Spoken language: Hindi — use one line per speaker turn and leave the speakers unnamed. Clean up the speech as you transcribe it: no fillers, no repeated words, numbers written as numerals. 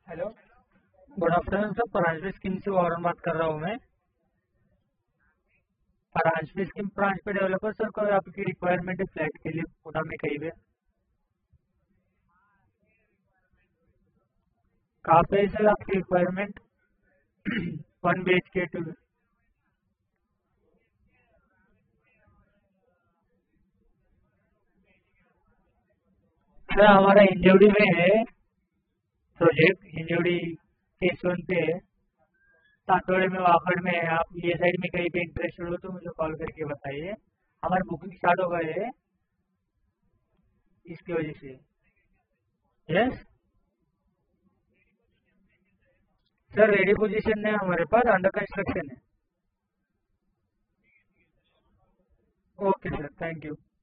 Hello, good afternoon sir. Paranjape scheme से और बात कर रहा हूँ मैं। परांजपे स्कीम ब्रांच पे डेवलपर सर, कोई आपकी रिक्वायरमेंट है फ्लैट के लिए पुणे में कहीं पे? कहाँ पे है सर आपकी रिक्वायरमेंट? 1 BHK 2? सर हमारा हिंजवड़ी में है प्रोजेक्ट, हिंजवड़ी फेस 1 पे है, सातोड़े में, वाकड़ में है। आप ये साइड में कहीं पे इंटरेस्टेड हो तो मुझे कॉल करके बताइए। हमारी बुकिंग स्टार्ट हो गए है इसकी वजह से। यस सर, रेडी पोजीशन है हमारे पास, अंडर कंस्ट्रक्शन है। Okay sir, thank you.